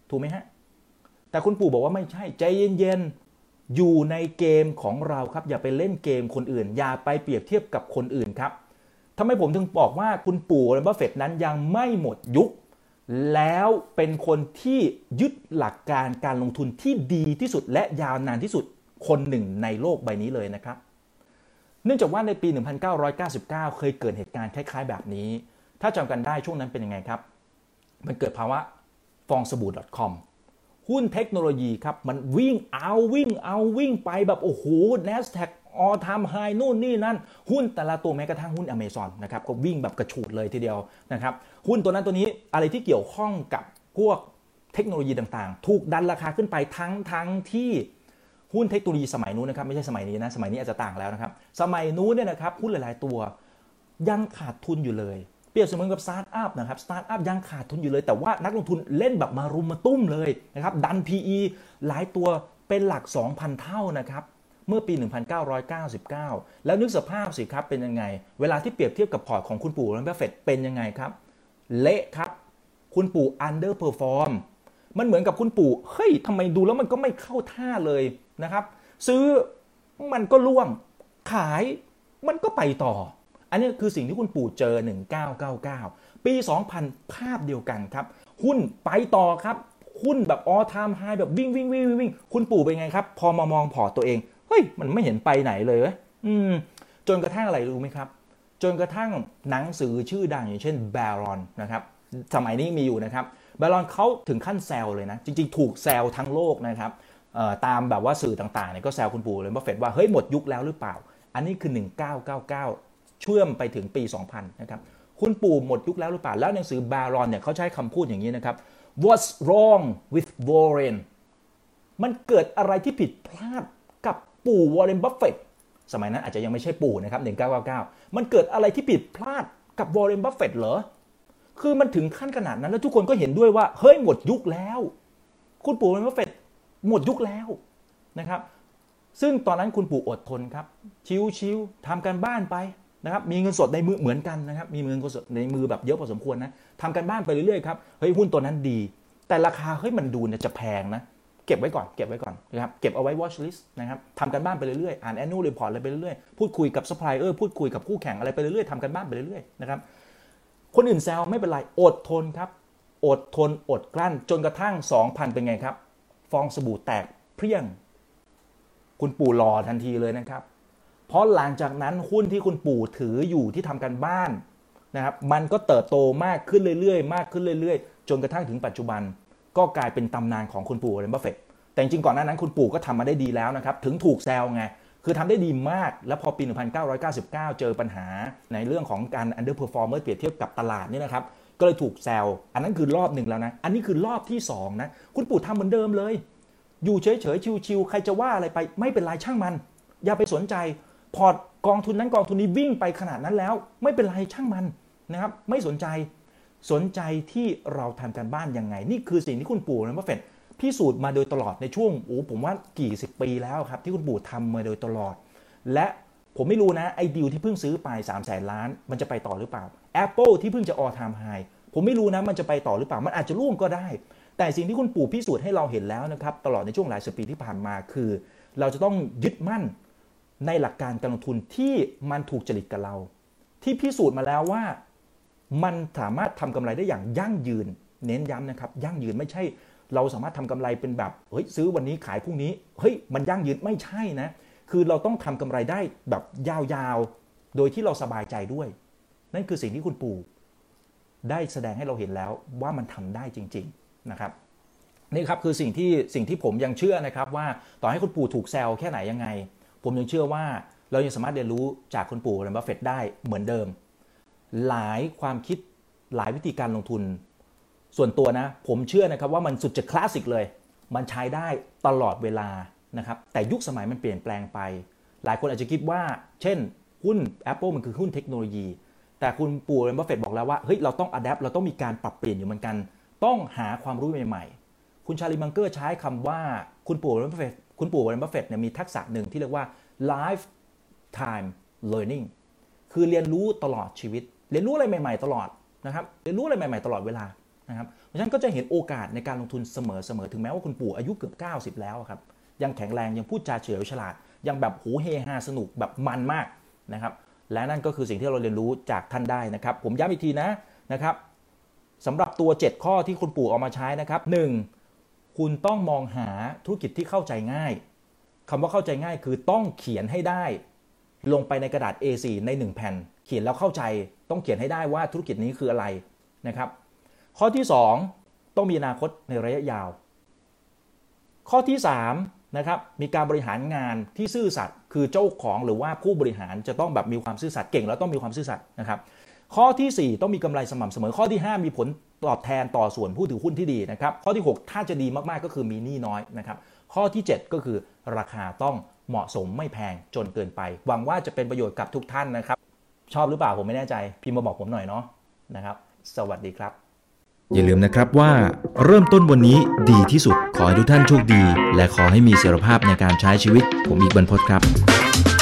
ถูกไหมฮะแต่คุณปู่บอกว่าไม่ใช่ใจเย็นๆอยู่ในเกมของเราครับอย่าไปเล่นเกมคนอื่นอย่าไปเปรียบเทียบกับคนอื่นครับทำไมผมถึงบอกว่าคุณปู่วอร์เรน บัฟเฟตต์นั้นยังไม่หมดยุคแล้วเป็นคนที่ยึดหลักการการลงทุนที่ดีที่สุดและยาวนานที่สุดคนหนึ่งในโลกใบนี้เลยนะครับเนื่องจากว่าในปี 1999 เคยเกิดเหตุการณ์คล้ายๆแบบนี้ถ้าจำกันได้ช่วงนั้นเป็นยังไงครับมันเกิดภาวะฟองสบู่ .com หุ้นเทคโนโลยีครับมันวิ่งไปแบบโอ้โห NASDAQ all time high นู่นนี่นั่นหุ้นแต่ละตัวแม้กระทั่งหุ้น Amazon นะครับก็วิ่งแบบกระฉูดเลยทีเดียวนะครับหุ้นตัวนั้นตัวนี้อะไรที่เกี่ยวข้องกับพวกเทคโนโลยีต่างๆถูกดันราคาขึ้นไปทั้งที่หุ้นเทคโนโลยีสมัยนู้นนะครับไม่ใช่สมัยนี้นะสมัยนี้อาจจะต่างแล้วนะครับสมัยนู้นเนี่ยนะครับหุ้นหลายๆตัวยังขาดทุนอยู่เลยเปรียบเสมือนกับสตาร์ทอัพนะครับสตาร์ทอัพยังขาดทุนอยู่เลยแต่ว่านักลงทุนเล่นแบบมารุมมาตุ้มเลยนะครับดัน PE หลายตัวเป็นหลัก 2,000 เท่านะครับเมื่อปี 1999 แล้วนึกสภาพสิครับเป็นยังไงเวลาที่เปรียบเทียบกับพอร์ตของคุณปู่วอร์เรน บัฟเฟตต์เป็นยังไงครับเละครับคุณปู่ underperform มันเหมือนกับคุณปู่เฮ้ยทำไมดูแล้วมันก็ไม่เข้าท่าเลยนะครับซื้อมันก็ล่วงขายมันก็ไปต่ออันนี้คือสิ่งที่คุณปู่เจอ1999ปี2000ภาพเดียวกันครับหุ้นไปต่อครับหุ้นแบบ all time high แบบวิ่งคุณปู่เป็นไงครับพอมามองพอร์ตตัวเองเฮ้ยมันไม่เห็นไปไหนเลยจนกระทั่งอะไรรู้ไหมครับจนกระทั่งหนังสือชื่อดังอย่างเช่น Barron นะครับสมัยนี้มีอยู่นะครับ Barron เขาถึงขั้นแซวเลยนะจริงๆถูกแซวทั้งโลกนะครับตามแบบว่าสื่อต่างๆเนี่ยก็แซวคุณปู่เลยบัฟเฟตต์ว่าเฮ้ยหมดยุคแล้วหรือเปล่าอันนี้คือ1999เชื่อมไปถึงปี 2000 นะครับคุณปู่หมดยุคแล้วหรือเปล่าแล้วหนังสือ Barron เนี่ยเขาใช้คำพูดอย่างนี้นะครับ What's wrong with Warren มันเกิดอะไรที่ผิดพลาดกับปู่วอร์เรน บัฟเฟตต์สมัยนั้นอาจจะยังไม่ใช่ปู่นะครับ1999มันเกิดอะไรที่ผิดพลาดกับวอร์เรน บัฟเฟตต์เหรอคือมันถึงขั้นขนาดนั้นแล้วทุกคนก็เห็นด้วยว่าเฮ้ยหมดยุคแล้วคุณปู่วอร์เรน บัฟเฟตต์หมดยุคแล้วนะครับซึ่งตอนนั้นคุณปู่อดทนครับชิวๆทำการบ้านไปนะครับมีเงินสดในมือเหมือนกันนะครับมีเงินสดในมือแบบเยอะพอสมควรนะทำการบ้านไปเรื่อยๆครับเฮ้ยหุ้นตัวนั้นดีแต่ราคาเฮ้ยมันดูเนี่ยจะแพงนะเก็บไว้ก่อนนะครับเก็บเอาไว้ watch list นะครับทำกันบ้านไปเรื่อยๆอ่าน annual report อะไรไปเรื่อยๆพูดคุยกับ supplier พูดคุยกับคู่แข่งอะไรไปเรื่อยๆทำกันบ้านไปเรื่อยๆนะครับคนอื่นแซวไม่เป็นไรอดทนครับอดทนอดกลั้นจนกระทั่ง 2,000 เป็นไงครับฟองสบู่แตกเพี้ยงคุณปู่รอทันทีเลยนะครับเพราะหลังจากนั้นหุ้นที่คุณปู่ถืออยู่ที่ทำกันบ้านนะครับมันก็เติบโตมากขึ้นเรื่อยๆจนกระทั่งถึงปัจจุบันก็กลายเป็นตำนานของคุณปู่วอร์เรน บัฟเฟตต์แต่จริงๆก่อนหน้านั้นคุณปู่ก็ทำมาได้ดีแล้วนะครับถึงถูกแซวไงคือทำได้ดีมากแล้วพอปี 1999 เจอปัญหาในเรื่องของการ underperform เมื่อเปรียบเทียบกับตลาดนี่นะครับก็เลยถูกแซวอันนั้นคือรอบหนึ่งแล้วนะอันนี้คือรอบที่2นะคุณปู่ทำเหมือนเดิมเลยอยู่เฉยๆชิวๆใครจะว่าอะไรไปไม่เป็นไรช่างมันอย่าไปสนใจพอร์ตกองทุนนั้นกองทุนนี้วิ่งไปขนาดนั้นแล้วไม่เป็นไรช่างมันนะครับไม่สนใจที่เราทำการบ้านยังไงนี่คือสิ่งที่คุณปู่วอร์เรน บัฟเฟตต์พิสูจน์มาโดยตลอดในช่วงผมว่ากี่สิบปีแล้วครับที่คุณปู่ทำมาโดยตลอดและผมไม่รู้นะไอ้ดีลที่เพิ่งซื้อไป300,000 ล้านมันจะไปต่อหรือเปล่า Apple ที่เพิ่งจะ all time high ผมไม่รู้นะมันจะไปต่อหรือเปล่ามันอาจจะร่วงก็ได้แต่สิ่งที่คุณปู่พิสูจน์ให้เราเห็นแล้วนะครับตลอดในช่วงหลายสิบปีที่ผ่านมาคือเราจะต้องยึดมั่นในหลักการการลงทุนที่มันถูกจริตกับเราที่พิสูจน์มาแล้วว่ามันสามารถทำกำไรได้อย่างยั่งยืนเน้นย้ำนะครับยั่งยืนไม่ใช่เราสามารถทำกำไรเป็นแบบเฮ้ยซื้อวันนี้ขายพรุ่งนี้เฮ้ยมันยั่งยืนไม่ใช่นะคือเราต้องทำกำไรได้แบบยาวๆโดยที่เราสบายใจด้วยนั่นคือสิ่งที่คุณปู่ได้แสดงให้เราเห็นแล้วว่ามันทำได้จริงๆนะครับนี่ครับคือสิ่งที่ผมยังเชื่อนะครับว่าต่อให้คุณปู่ถูกแซวแค่ไหนยังไงผมยังเชื่อว่าเรายังสามารถเรียนรู้จากคุณปู่วอร์เรน บัฟเฟตต์ได้เหมือนเดิมหลายความคิดหลายวิธีการลงทุนส่วนตัวนะผมเชื่อนะครับว่ามันสุดจะคลาสสิกเลยมันใช้ได้ตลอดเวลานะครับแต่ยุคสมัยมันเปลี่ยนแปลงไปหลายคนอาจจะคิดว่าเช่นหุ้น Apple มันคือหุ้นเทคโนโลยีแต่คุณปู่วอร์เรน บัฟเฟตต์บอกแล้วว่าเฮ้ยเราต้อง adapt เราต้องมีการปรับเปลี่ยนอยู่เหมือนกันต้องหาความรู้ใหม่ๆคุณชาลีมังเกอร์ใช้คำว่าคุณปู่วอร์เรน บัฟเฟตต์เนี่ยมีทักษะหนึ่งที่เรียกว่า lifetime learning คือเรียนรู้ตลอดชีวิตเรียนรู้อะไรใหม่ๆตลอดนะครับเรียนรู้อะไรใหม่ๆตลอดเวลานะครับเพราะฉะนั้นก็จะเห็นโอกาสในการลงทุนเสมอถึงแม้ว่าคุณปู่อายุเกือบ90แล้วครับยังแข็งแรงยังพูดจาเฉลียวฉลาดยังแบบโหเฮฮาสนุกแบบมันมากนะครับและนั่นก็คือสิ่งที่เราเรียนรู้จากท่านได้นะครับผมย้ำอีกทีนะครับสำหรับตัว7ข้อที่คุณปู่เอามาใช้นะครับ1คุณต้องมองหาธุรกิจที่เข้าใจง่ายคำว่าเข้าใจง่ายคือต้องเขียนให้ได้ลงไปในกระดาษ A4 ใน1แผ่นเขียนแล้วเข้าใจต้องเขียนให้ได้ว่าธุรกิจนี้คืออะไรนะครับข้อที่2ต้องมีอนาคตในระยะยาวข้อที่3นะครับมีการบริหารงานที่ซื่อสัตย์คือเจ้าของหรือว่าผู้บริหารจะต้องแบบมีความซื่อสัตย์เก่งแล้วต้องมีความซื่อสัตย์นะครับข้อที่4ต้องมีกำไรสม่ำเสมอข้อที่5มีผลตอบแทนต่อส่วนผู้ถือหุ้นที่ดีนะครับข้อที่6ถ้าจะดีมากๆก็คือมีหนี้น้อยนะครับข้อที่7ก็คือราคาต้องเหมาะสมไม่แพงจนเกินไปหวังว่าจะเป็นประโยชน์กับทุกท่านนะครับชอบหรือเปล่าผมไม่แน่ใจพิมพ์มาบอกผมหน่อยเนาะนะครับสวัสดีครับอย่าลืมนะครับว่าเริ่มต้นวันนี้ดีที่สุดขอให้ทุกท่านโชคดีและขอให้มีเสรีภาพในการใช้ชีวิตผมอีกบรรพตครับ